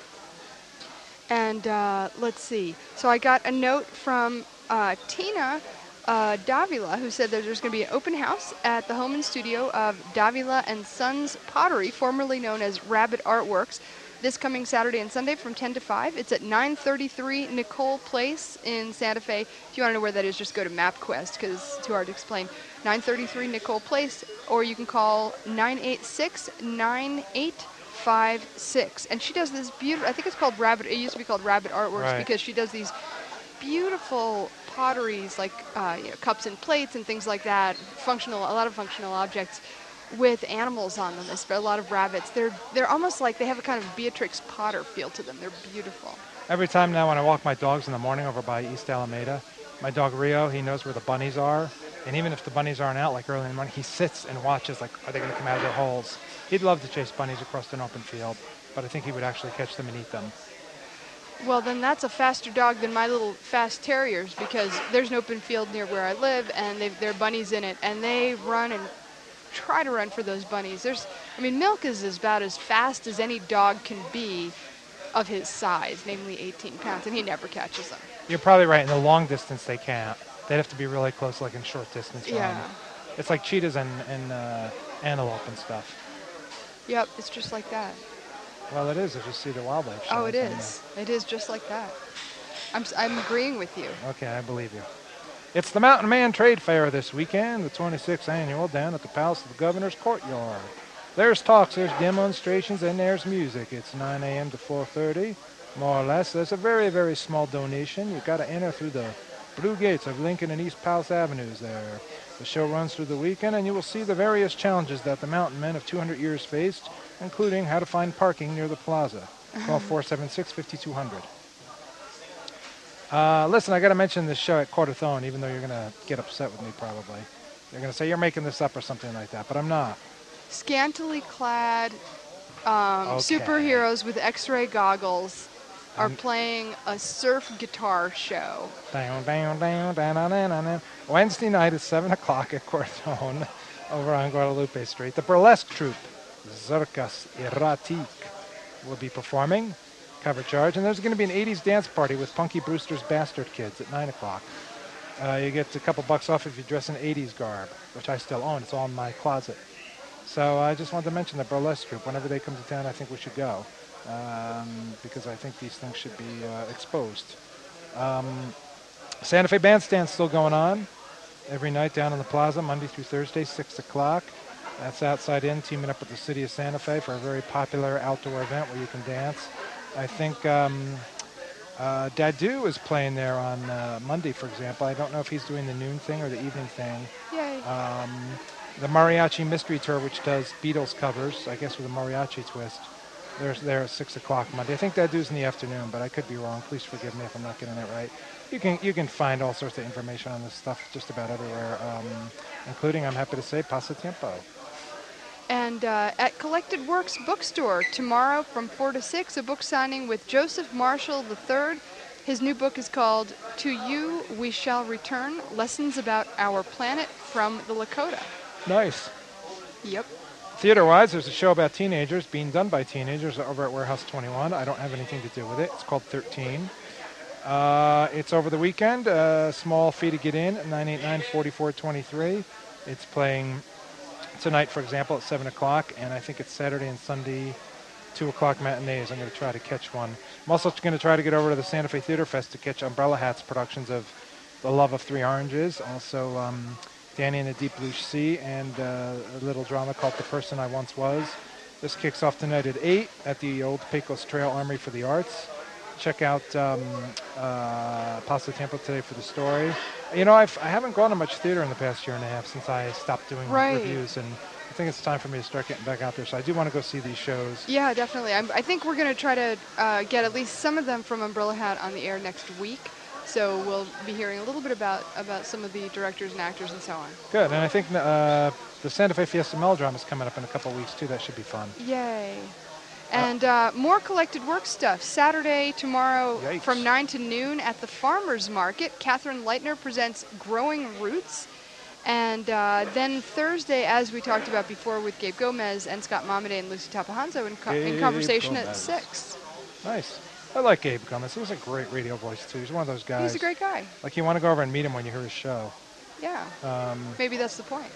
And uh, let's see. So I got a note from uh, Tina uh, Davila, who said that there's going to be an open house at the home and studio of Davila and Sons Pottery, formerly known as Rabbit Artworks, this coming Saturday and Sunday from ten to five. It's at nine thirty-three Nicole Place in Santa Fe. If you want to know where that is, just go to MapQuest because it's too hard to explain. nine thirty-three Nicole Place, or you can call nine eight six, nine eight five six. And she does this beautiful, I think it's called Rabbit, it used to be called Rabbit Artworks, Right. because she does these beautiful potteries like uh, you know, cups and plates and things like that, functional, a lot of functional objects with animals on them. There's a lot of rabbits. They're they're almost like they have a kind of Beatrix Potter feel to them. They're beautiful. Every time now when I walk my dogs in the morning over by East Alameda, my dog Rio, he knows where the bunnies are. And even if the bunnies aren't out like early in the morning, he sits and watches like, are they going to come out of their holes? He'd love to chase bunnies across an open field, but I think he would actually catch them and eat them. Well, then that's a faster dog than my little fast terriers, because there's an open field near where I live, and they've, there are bunnies in it, and they run and try to run for those bunnies. There's, I mean, Milk is about as fast as any dog can be of his size, namely eighteen pounds, and he never catches them. You're probably right. In the long distance, they can't. They'd have to be really close, like in short distance run. Yeah. It's like cheetahs and, and uh, antelope and stuff. Yep, it's just like that. Well, it is if you see the wildlife shows. Oh, it and, uh, is. It is just like that. I'm, s- I'm agreeing with you. Okay, I believe you. It's the Mountain Man Trade Fair this weekend, the twenty-sixth annual, down at the Palace of the Governor's Courtyard. There's talks, there's demonstrations, and there's music. It's nine a.m. to four thirty, more or less. There's a very, very small donation. You've got to enter through the blue gates of Lincoln and East Palace Avenues there. The show runs through the weekend, and you will see the various challenges that the mountain men of two hundred years faced, including how to find parking near the plaza. Call four seven six, five two zero zero. Uh, listen, I got to mention this show at Quartathon, even though you're going to get upset with me probably. You're going to say you're making this up or something like that, but I'm not. Scantily clad um, Okay. superheroes with X-ray goggles are Um, playing a surf guitar show. Down, down, down, down, down, down, down. Wednesday night at seven o'clock at Quartathon over on Guadalupe Street. The burlesque troupe, Zirkas Erratic, will be performing. Cover charge. And there's going to be an eighties dance party with Punky Brewster's Bastard Kids at nine o'clock. Uh, you get a couple bucks off if you dress in eighties garb, which I still own. It's all in my closet. So I just wanted to mention the burlesque troupe. Whenever they come to town, I think we should go. Um, because I think these things should be uh, exposed. Um, Santa Fe Bandstand's still going on every night down in the plaza, Monday through Thursday, six o'clock. That's Outside In, teaming up with the City of Santa Fe for a very popular outdoor event where you can dance. I think um, uh, Dadu is playing there on uh, Monday, for example. I don't know if he's doing the noon thing or the evening thing. Yay. Um, the Mariachi Mystery Tour, which does Beatles covers, I guess with a mariachi twist, they're there at six o'clock Monday. I think Dadu's in the afternoon, but I could be wrong. Please forgive me if I'm not getting it right. You can you can find all sorts of information on this stuff just about everywhere, um, including, I'm happy to say, Pasatiempo. And uh, at Collected Works Bookstore, tomorrow from four to six, a book signing with Joseph Marshall the third. His new book is called To You We Shall Return, Lessons About Our Planet from the Lakota. Nice. Yep. Theater-wise, there's a show about teenagers being done by teenagers over at Warehouse twenty-one. I don't have anything to do with it. It's called thirteen. Uh, it's over the weekend. Uh, small fee to get in, nine eight nine, four four two three. It's playing tonight, for example, at seven o'clock, and I think it's Saturday and Sunday, two o'clock matinees. I'm going to try to catch one. I'm also going to try to get over to the Santa Fe Theater Fest to catch Umbrella Hat's productions of The Love of Three Oranges, also um, Danny and the Deep Blue Sea, and uh, a little drama called The Person I Once Was. This kicks off tonight at eight at the old Pecos Trail Armory for the Arts. Check out um, uh, Pasatiempo today for the story. You know, I've, I haven't gone to much theater in the past year and a half since I stopped doing Right. reviews, and I think it's time for me to start getting back out there. So I do want to go see these shows. Yeah, definitely. I'm, I think we're going to try to uh, get at least some of them from Umbrella Hat on the air next week. So we'll be hearing a little bit about, about some of the directors and actors and so on. Good, and I think uh, the Santa Fe Fiesta Melodrama is coming up in a couple of weeks too. That should be fun. Yay. And uh, more Collected Work stuff. Saturday, tomorrow, Yikes. from nine to noon at the Farmers Market, Catherine Leitner presents Growing Roots. And uh, then Thursday, as we talked about before with Gabe Gomez and Scott Mamade and Lucy Tapahanzo in, co- in Gabe conversation at Gomez. six. Nice. I like Gabe Gomez. He has a great radio voice too. He's one of those guys. He's a great guy. Like you want to go over and meet him when you hear his show. Yeah. Um, Maybe that's the point.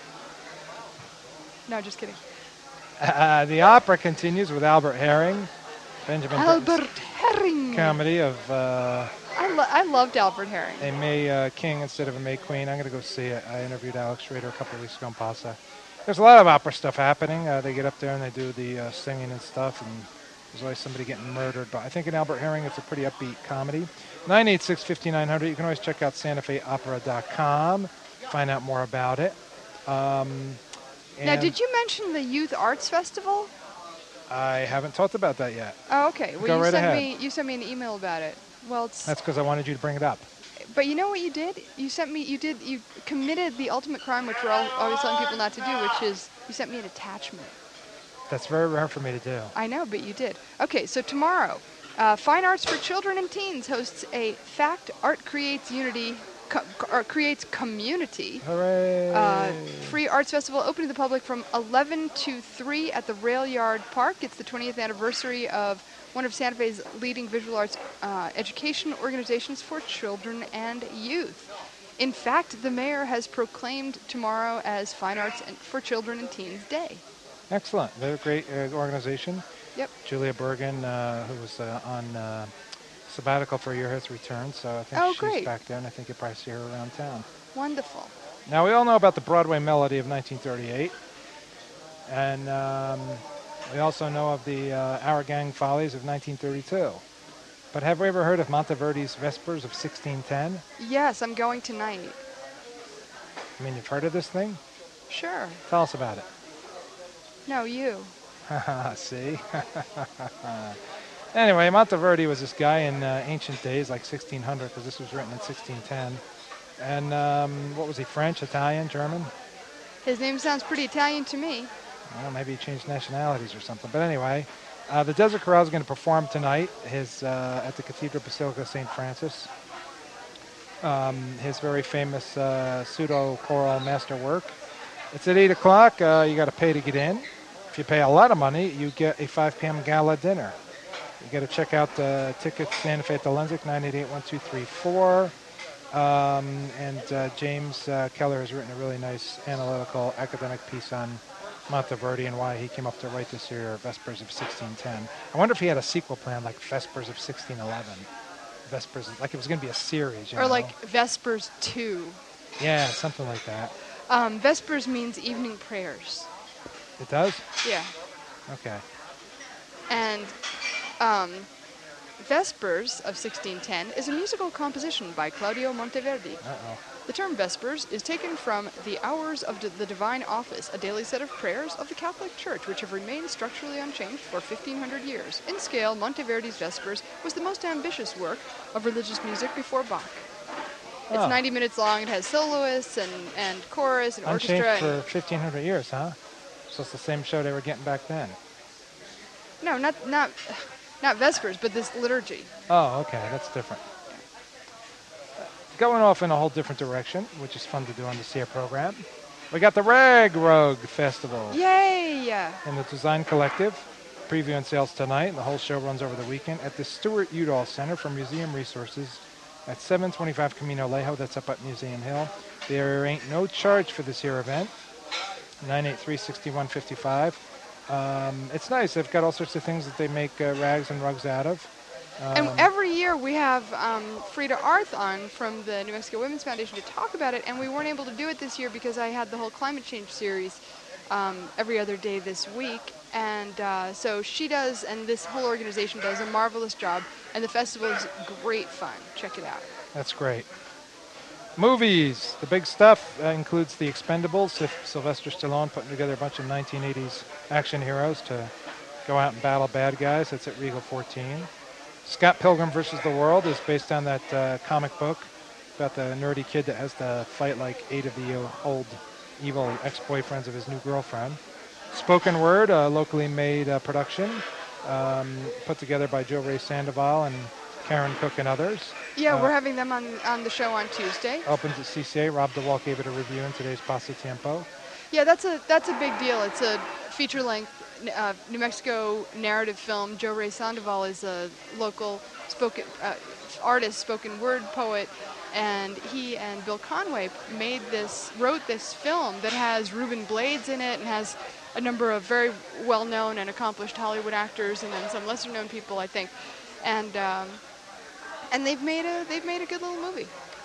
No, just kidding. Uh, the opera continues with Albert Herring, Benjamin Albert Britten's Herring. comedy of uh, I, lo- I loved Albert Herring. a May uh, King instead of a May Queen. I'm going to go see it. I interviewed Alex Schrader a couple of weeks ago in Pasa. There's a lot of opera stuff happening. Uh, they get up there and they do the uh, singing and stuff, and there's always somebody getting murdered. But I think in Albert Herring, it's a pretty upbeat comedy. nine eight six, five nine zero zero. You can always check out Santa Fe Opera dot com, find out more about it. Um, Now, and did you mention the Youth Arts Festival? I haven't talked about that yet. Oh, okay. Well, Go you right sent ahead. me you sent me an email about it. Well, it's That's because I wanted you to bring it up. but you know what you did? You sent me you did you committed the ultimate crime, which we're all, always telling people not to do, which is you sent me an attachment. That's very rare for me to do. I know, but you did. Okay, so tomorrow, uh, Fine Arts for Children and Teens hosts a Fact Art Creates Unity. Co- or creates community. Hooray! Uh, free arts festival open to the public from eleven to three at the Rail Yard Park. It's the twentieth anniversary of one of Santa Fe's leading visual arts uh, education organizations for children and youth. In fact, the mayor has proclaimed tomorrow as Fine Arts and for Children and Teens Day. Excellent. They're a great uh, organization. Yep. Julia Bergen, uh, who was uh, on uh, sabbatical for a year, has returned, so I think Oh, she's great. back there, and I think you'll probably see her around town. Wonderful. Now, we all know about the Broadway Melody of nineteen thirty-eight, and um, we also know of the uh, Our Gang Follies of nineteen thirty-two. But have we ever heard of Monteverdi's Vespers of sixteen ten? Yes, I'm going tonight. I mean, you've heard of this thing? Sure. Tell us about it. No, you. See? Anyway, Monteverdi was this guy in uh, ancient days, like sixteen hundred, because this was written in sixteen ten. And um, what was he, French, Italian, German? His name sounds pretty Italian to me. Well, maybe he changed nationalities or something. But anyway, uh, the Desert Chorale is going to perform tonight his, uh, at the Cathedral Basilica of Saint Francis. Um, his very famous uh, pseudo-choral masterwork. It's at eight o'clock. Uh, you got to pay to get in. If you pay a lot of money, you get a five p.m. gala dinner. You got to check out the tickets, Santa Fe at the Lensic, nine eight eight, one two three four. Um, and uh, James uh, Keller has written a really nice analytical academic piece on Monteverdi and why he came up to write this here, Vespers of sixteen ten. I wonder if he had a sequel plan like Vespers of sixteen eleven. Vespers, like it was going to be a series. You Or know? like Vespers two. Yeah, something like that. Um, Vespers means evening prayers. It does? Yeah. Okay. And um, Vespers of sixteen ten is a musical composition by Claudio Monteverdi. Uh-oh. The term Vespers is taken from the Hours of the Divine Office, a daily set of prayers of the Catholic Church, which have remained structurally unchanged for fifteen hundred years. In scale, Monteverdi's Vespers was the most ambitious work of religious music before Bach. It's Oh. ninety minutes long. It has soloists and, and chorus and Unchanged orchestra. for fifteen hundred years, huh? So it's the same show they were getting back then. No, not not not Vespers, but this liturgy. Oh, okay. That's different. Going off in a whole different direction, which is fun to do on the S E A program. We got the Rag Rogue Festival Yay! in the Design Collective. Preview and sales tonight, and the whole show runs over the weekend at the Stuart Udall Center for Museum Resources at seven twenty-five Camino Lejo. That's up at Museum Hill. There ain't no charge for this year event. nine eight three, six one five five. Um, it's nice. They've got all sorts of things that they make uh, rags and rugs out of. And Um, every year we have um, Frida Arth on from the New Mexico Women's Foundation to talk about it, and we weren't able to do it this year because I had the whole climate change series um, every other day this week. And uh, so she does, and this whole organization does a marvelous job, and the festival is great fun. Check it out. That's great. Movies. The big stuff uh, includes The Expendables. Sif- Sylvester Stallone putting together a bunch of nineteen eighties action heroes to go out and battle bad guys. That's at Regal fourteen. Scott Pilgrim versus the World is based on that uh, comic book about the nerdy kid that has to fight like eight of the uh, old evil ex-boyfriends of his new girlfriend. Spoken Word, a locally made uh, production um, put together by Joe Ray Sandoval and Karen Cook and others. Yeah, Uh, we're having them on, on the show on Tuesday. Opens at C C A. Rob DeWalt gave it a review in today's Pasta Tiempo. Yeah, that's a that's a big deal. It's a feature-length uh, New Mexico narrative film. Joe Ray Sandoval is a local spoken uh, artist, spoken word poet, and he and Bill Conway made this, wrote this film that has Reuben Blades in it and has a number of very well-known and accomplished Hollywood actors, and then some lesser-known people, I think, and um, and they've made a they've made a good little movie.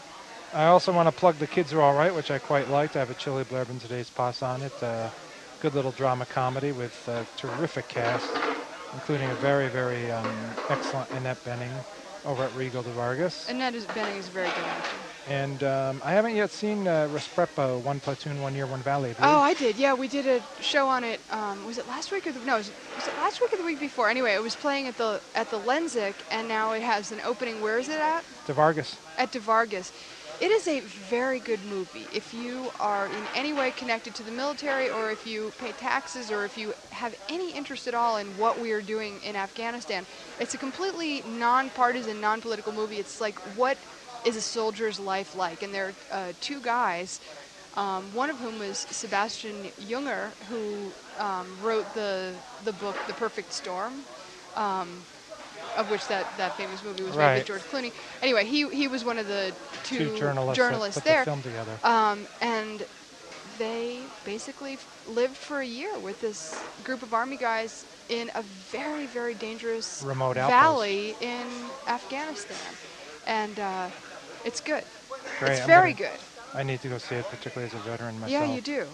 I also want to plug The Kids Are All Right, which I quite liked. I have a chili blurb in today's pass on it. Uh, good little drama comedy with a terrific cast, including a very, very um, excellent Annette Bening over at Regal de Vargas. Annette is, Bening is a very good actor. And um, I haven't yet seen uh, Resprepo, One Platoon, One Year, One Valley. Have you? Oh, I did. Yeah, we did a show on it. Um, was it last week or the, no? Was it, was it last week or the week before? Anyway, it was playing at the at the Lenzik, and now it has an opening. Where is it at? De Vargas. At De Vargas. It is a very good movie. If you are in any way connected to the military, or if you pay taxes, or if you have any interest at all in what we are doing in Afghanistan, it's a completely non-partisan, non-political movie. It's like, what is a soldier's life like? And there are uh, two guys, um, one of whom was Sebastian Junger, who um, wrote the the book The Perfect Storm, um, of which that, that famous movie was made Right. with George Clooney. Anyway, he he was one of the two, Two journalists, journalists that put there. the film together. Um, and they basically f- lived for a year with this group of army guys in a very, very dangerous Remote outpost. valley in Afghanistan. And uh, it's good. Great. It's I'm very gonna- good. I need to go see it, particularly as a veteran myself. Yeah, you do.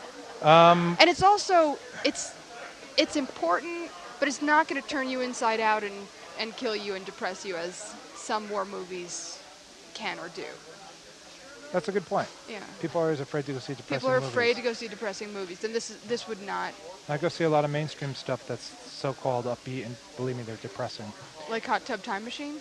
Um, And it's also, it's it's important, but it's not going to turn you inside out and, and kill you and depress you as some war movies can or do. that's a good point. Yeah. People are always afraid to go see depressing People are movies. afraid to go see depressing movies, and this is, this would not. I go see a lot of mainstream stuff that's so-called upbeat, and believe me, they're depressing. Like Hot Tub Time Machine?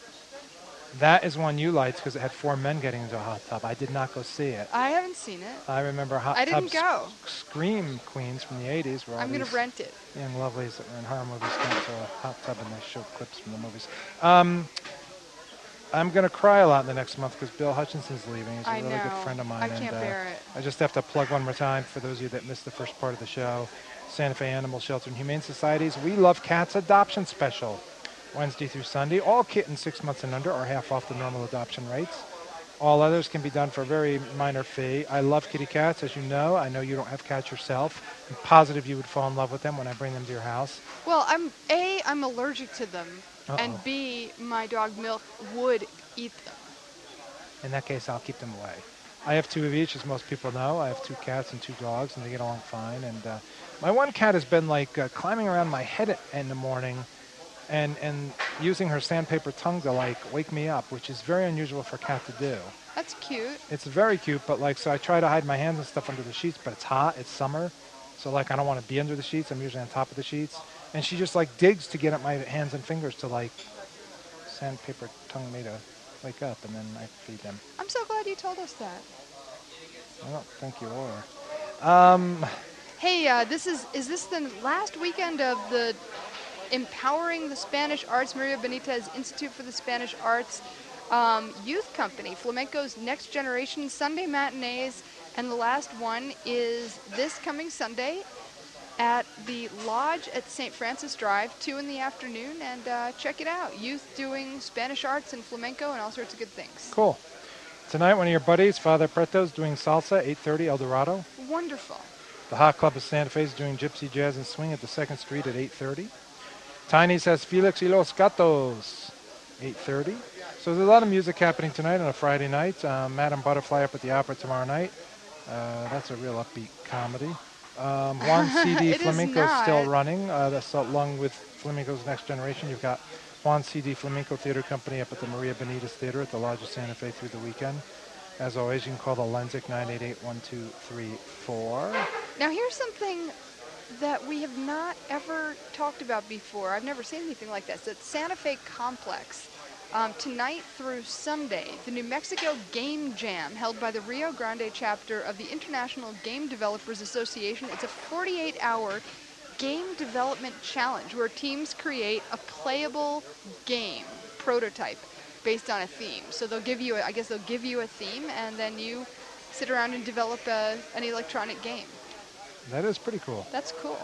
That is one you liked because it had four men getting into a hot tub. I did not go see it. I haven't seen it. I remember hot I tub didn't go. sc- scream queens from the eighties where all I'm going these to rent it. young lovelies that were in horror movies came to a hot tub and they showed clips from the movies. Um, I'm going to cry a lot in the next month because Bill Hutchinson's leaving. He's a I really know. good friend of mine. I and, can't uh, bear it. I just have to plug one more time for those of you that missed the first part of the show. Santa Fe Animal Shelter and Humane Societies We Love Cats Adoption Special. Wednesday through Sunday. All kittens six months and under are half off the normal adoption rates. All others can be done for a very minor fee. I love kitty cats, as you know. I know you don't have cats yourself. I'm positive you would fall in love with them when I bring them to your house. Well, I'm A, I'm allergic to them, Uh-oh. and B, my dog Milk would eat them. In that case, I'll keep them away. I have two of each, as most people know. I have two cats and two dogs, and they get along fine. And uh, my one cat has been like uh, climbing around my head in the morning, and and using her sandpaper tongue to like wake me up, which is very unusual for a cat to do. That's cute. It's very cute, but like, so I try to hide my hands and stuff under the sheets, but it's hot, it's summer, so like I don't want to be under the sheets. I'm usually on top of the sheets, and she just like digs to get at my hands and fingers to like sandpaper tongue me to wake up, and then I feed them. I'm so glad you told us that. Well, thank you, Laura. Um, Hey, uh, this is is this the last weekend of the Empowering the Spanish Arts Maria Benitez Institute for the Spanish Arts um, Youth Company, Flamenco's Next Generation Sunday matinees, and the last one is this coming Sunday at the Lodge at Saint Francis Drive, two in the afternoon, and uh, check it out. Youth doing Spanish arts and flamenco and all sorts of good things. cool. Tonight, one of your buddies, Father Preto's doing salsa, eight thirty, El Dorado. Wonderful. The Hot Club of Santa Fe is doing gypsy jazz and swing at the second Street at eight thirty. Tiny's has Felix y los Gatos, eight thirty. So there's a lot of music happening tonight on a Friday night. Um, Madame Butterfly up at the Opera tomorrow night. Uh, that's a real upbeat comedy. Um, Juan C D It is Flamenco is still not. running. Uh, that's along with Flamenco's Next Generation. You've got Juan C D Flamenco Theater Company up at the Maria Benitez Theater at the Lodge of Santa Fe through the weekend. As always, you can call the Lensic nine eight eight, one two three four. Now here's something that we have not ever talked about before. I've never seen anything like this. At Santa Fe Complex, um, tonight through Sunday, the New Mexico Game Jam, held by the Rio Grande chapter of the International Game Developers Association. It's a forty-eight hour game development challenge where teams create a playable game prototype based on a theme. So they'll give you, a, I guess they'll give you a theme, and then you sit around and develop a, an electronic game. That is pretty cool. That's cool.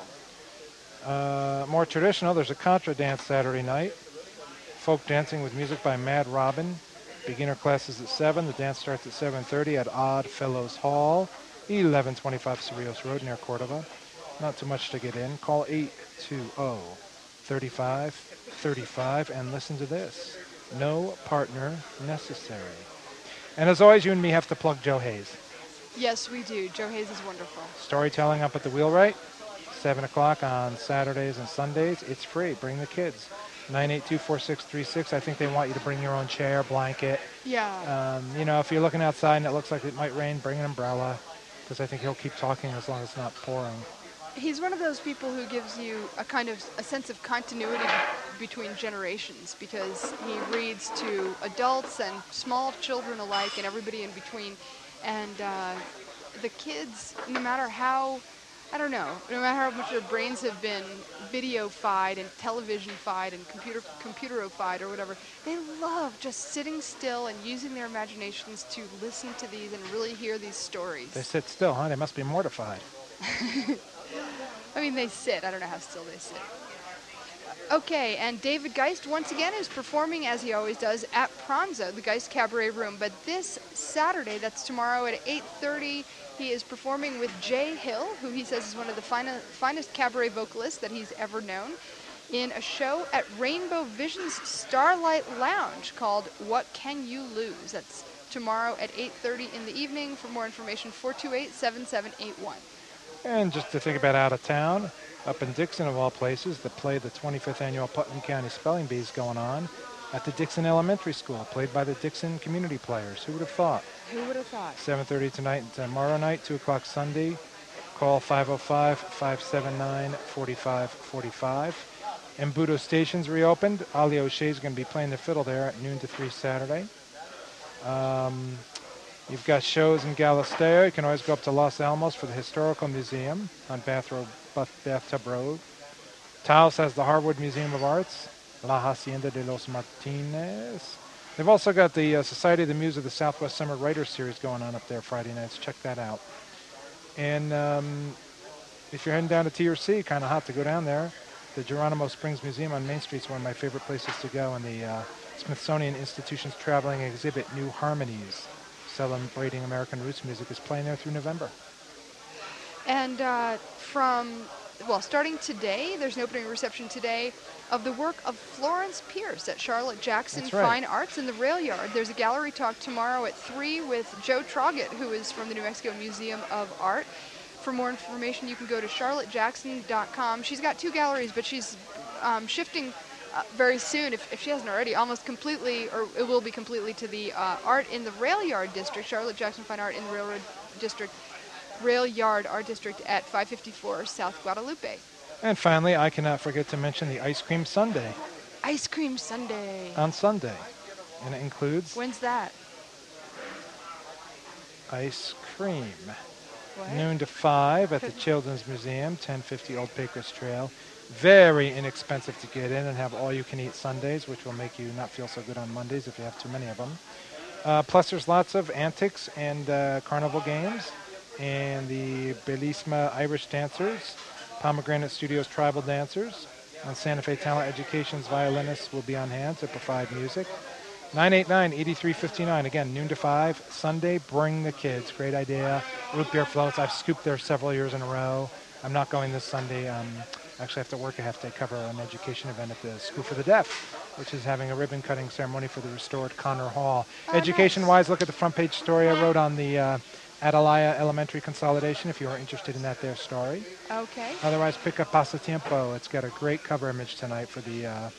Uh, more traditional, there's a contra dance Saturday night. Folk dancing with music by Mad Robin. Beginner classes at seven. The dance starts at seven thirty at Odd Fellows Hall, eleven twenty-five Cerrillos Road near Cordova. Not too much to get in. Call eight two zero, three five three five and listen to this. No partner necessary. And as always, you and me have to plug Joe Hayes. Yes, we do. Joe Hayes is wonderful. Storytelling up at the Wheelwright, seven o'clock on Saturdays and Sundays. It's free. Bring the kids. nine eight two, four six three six. I think they want you to bring your own chair, blanket. Yeah. Um, you know, if you're looking outside and it looks like it might rain, bring an umbrella, because I think he'll keep talking as long as it's not pouring. He's one of those people who gives you a kind of a sense of continuity between generations, because he reads to adults and small children alike and everybody in between. And uh, the kids, no matter how, I don't know, no matter how much their brains have been video-fied and television-fied and computer computerified or whatever, they love just sitting still and using their imaginations to listen to these and really hear these stories. They sit still, huh? They must be mortified. I mean, they sit. I don't know how still they sit. Okay, and David Geist, once again, is performing, as he always does, at Pronzo, the Geist Cabaret Room. But this Saturday, that's tomorrow at eight thirty, he is performing with Jay Hill, who he says is one of the fine- finest cabaret vocalists that he's ever known, in a show at Rainbow Vision's Starlight Lounge called What Can You Lose? That's tomorrow at eight thirty in the evening. For more information, four two eight, seven seven eight one. And just to think about out of town, up in Dixon of all places, the play, the twenty-fifth annual Putnam County Spelling Bee is going on at the Dixon Elementary School, played by the Dixon Community Players. Who would have thought? Who would have thought? seven thirty tonight and tomorrow night, two o'clock Sunday. Call five oh five, five seven nine, four five four five. Embudo Station's reopened. Ali O'Shea is going to be playing the fiddle there at noon to three Saturday. Um, you've got shows in Galisteo. You can always go up to Los Alamos for the Historical Museum on Bath Road, Bathtub Road. Taos has the Harwood Museum of Arts, La Hacienda de los Martinez. They've also got the uh, Society of the Muse of the Southwest Summer Writers Series going on up there Friday nights. Check that out. And um, if you're heading down to T R C, kind of hot to go down there. The Geronimo Springs Museum on Main Street is one of my favorite places to go, and the uh, Smithsonian Institution's traveling exhibit, New Harmonies, celebrating American roots music, is playing there through November. And uh, from well, starting today, there's an opening reception today of the work of Florence Pierce at Charlotte Jackson That's right. Fine Arts in the Rail Yard. There's a gallery talk tomorrow at three with Joe Troggett, who is from the New Mexico Museum of Art. For more information, you can go to charlotte jackson dot com. She's got two galleries, but she's um, shifting uh, very soon, if, if she hasn't already, almost completely, or it will be completely, to the uh, art in the Rail Yard District, Charlotte Jackson Fine Art in the Railroad District, Rail Yard Art District at five fifty-four South Guadalupe. And finally, I cannot forget to mention the Ice Cream Sunday Ice Cream Sunday. on Sunday. And it includes When's that? ice cream. What? Noon to five at the Children's Museum, ten fifty Old Pecos Trail. Very inexpensive to get in and have all-you-can-eat Sundays, which will make you not feel so good on Mondays if you have too many of them. Uh, plus, there's lots of antics and uh, carnival games, and the Belisma Irish Dancers, Pomegranate Studios Tribal Dancers, and Santa Fe Talent Education's violinists will be on hand to provide music. nine eight nine, eight three five nine. Again, noon to five. Sunday, bring the kids. Great idea. Root beer floats. I've scooped there several years in a row. I'm not going this Sunday. Um, actually, I have to work a half-day cover an education event at the School for the Deaf, which is having a ribbon-cutting ceremony for the restored Connor Hall. Oh, Education-wise, look at the front page story I wrote on the uh, Atalaya Elementary Consolidation if you are interested in that there story. Okay. Otherwise, pick up Pasatiempo. It's got a great cover image tonight for the uh,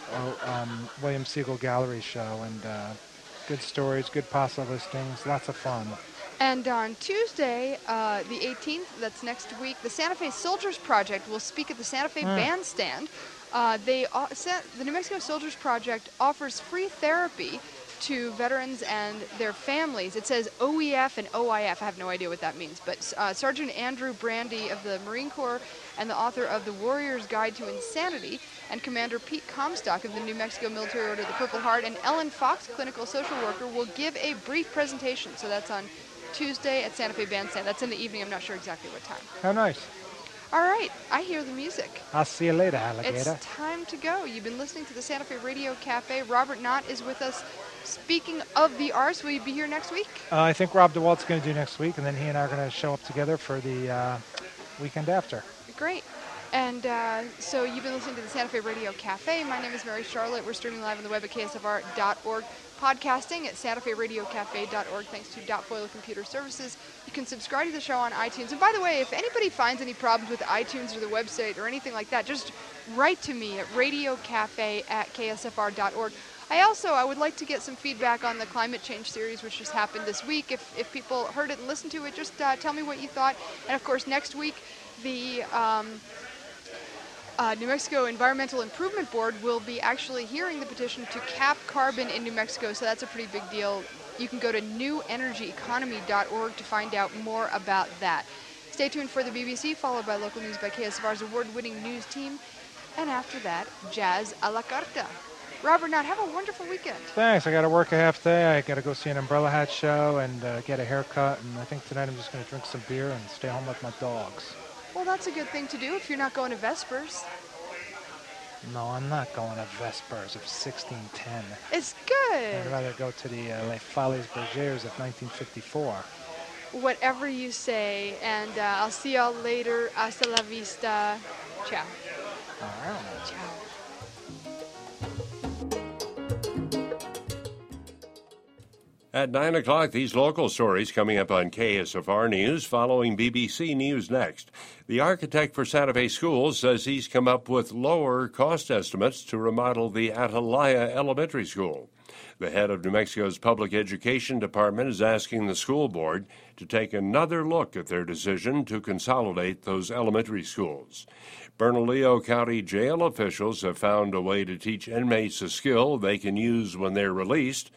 um, William Siegel Gallery show, and uh, good stories, good pasta listings, lots of fun. And on Tuesday, uh, the eighteenth, that's next week, the Santa Fe Soldiers Project will speak at the Santa Fe Mm. Bandstand. Uh, they uh, Sa- the New Mexico Soldiers Project offers free therapy to veterans and their families. It says O E F and O I F. I have no idea what that means. But uh, Sergeant Andrew Brandy of the Marine Corps and the author of The Warrior's Guide to Insanity, and Commander Pete Comstock of the New Mexico Military Order of the Purple Heart, and Ellen Fox, clinical social worker, will give a brief presentation. So that's on Tuesday at Santa Fe Bandstand. That's in the evening. I'm not sure exactly what time. How nice. All right. I hear the music. I'll see you later, alligator. It's time to go. You've been listening to the Santa Fe Radio Cafe. Robert Knott is with us. Speaking of the arts, will you be here next week? Uh, I think Rob DeWalt's going to do next week, and then he and I are going to show up together for the uh, weekend after. Great. And uh, so you've been listening to the Santa Fe Radio Cafe. My name is Mary Charlotte. We're streaming live on the web at K S F R dot org. Podcasting at santa fe radio cafe dot org, thanks to Dot Foil Computer Services. You can subscribe to the show on iTunes. And by the way, if anybody finds any problems with iTunes or the website or anything like that, just write to me at radiocafe at K S F R dot org. I also, I would like to get some feedback on the climate change series, which just happened this week. If, if people heard it and listened to it, just uh, tell me what you thought. And of course, next week, the um, Uh, New Mexico Environmental Improvement Board will be actually hearing the petition to cap carbon in New Mexico, so that's a pretty big deal. You can go to new energy economy dot org to find out more about that. Stay tuned for the B B C, followed by local news by K S F R's award-winning news team, and after that, jazz a la carta. Robert Knott, have a wonderful weekend. Thanks. I got to work a half day. I got to go see an umbrella hat show and uh, get a haircut, and I think tonight I'm just going to drink some beer and stay home with my dogs. Well, that's a good thing to do if you're not going to Vespers. No, I'm not going to Vespers of sixteen ten. It's good. I'd rather go to the uh, Les Folies Bergères of nineteen fifty-four. Whatever you say, and uh, I'll see y'all later. Hasta la vista. Ciao. All right. Ciao. At nine o'clock, these local stories coming up on K S F R News, following B B C News next. The architect for Santa Fe Schools says he's come up with lower cost estimates to remodel the Atalaya Elementary School. The head of New Mexico's Public Education Department is asking the school board to take another look at their decision to consolidate those elementary schools. Bernalillo County jail officials have found a way to teach inmates a skill they can use when they're released.